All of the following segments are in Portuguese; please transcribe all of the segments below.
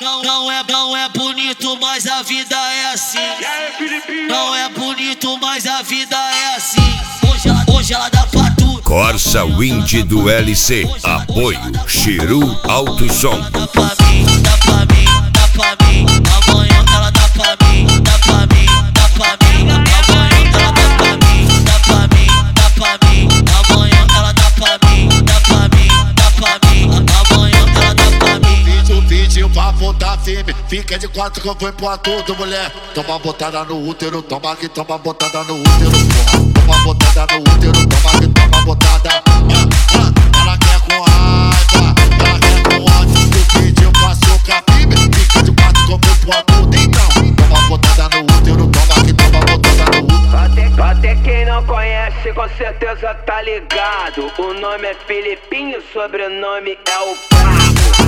Não é bonito, mas a vida é assim. Não é bonito, mas a vida é assim. Hoje ela dá pra tu. Corsa Wind do LC. Apoio Chiru Alto Som. Dá pra mim, dá pra mim, dá pra mim. Amanhã ela dá pra mim, dá pra mim, dá pra mim. Amanhã ela dá pra mim, dá pra mim, dá pra mim. Amanhã ela dá pra mim, dá pra mim, dá pra mim. Amanhã ela dá pra mim. Vídeo pra voltar firme. Fica de quatro que eu vou pôr tudo, mulher. Toma botada no útero, toma que toma botada no útero, porra. Toma botada no útero, toma que toma botada. Ela quer com raiva, ela quer com ódio. O vídeo passou com a firme. Fica de quatro que eu vou pôr tudo, então. Toma botada no útero, toma que toma botada no útero. Até quem não conhece com certeza tá ligado. O nome é Filipinho, o sobrenome é o Brabo.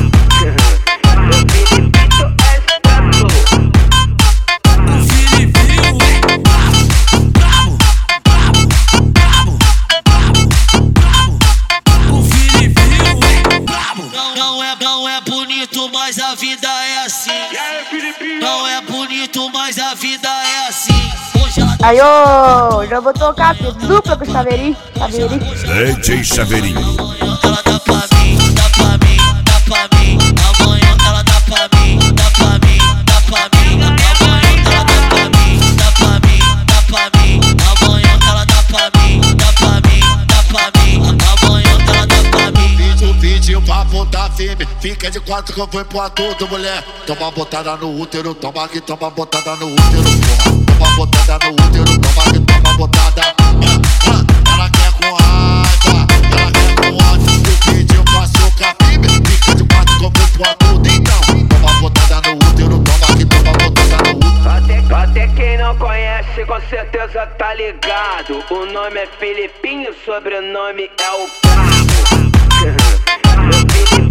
Não é bonito, mas a vida é assim. Não é bonito, mas a vida é assim. Aí, ô, já vou tocar aqui, dupla com o Chaveirinho. DJ Chaveirinho. Ela dá pra mim, dá pra mim, dá pra mim. Amanhã ela dá pra mim, dá pra mim, dá pra mim. Amanhã ela dá pra mim, dá pra mim, dá pra mim. Amanhã ela dá pra mim, dá pra mim, dá pra mim. Amanhã ela dá pra mim. Vídeo pra voltar firme. Fica de quatro que eu vou pôr tudo, mulher. Toma botada no útero, toma que toma botada no útero, porra. Toma botada no útero, toma que toma botada. Ela quer com raiva, ela quer com ódio. O vídeo passou com a firme. Fica de quatro que eu vou pôr tudo, então. Toma botada no útero, toma que toma botada no útero. Até quem não conhece com certeza tá ligado. O nome é Filipinho, o sobrenome é o Brabo.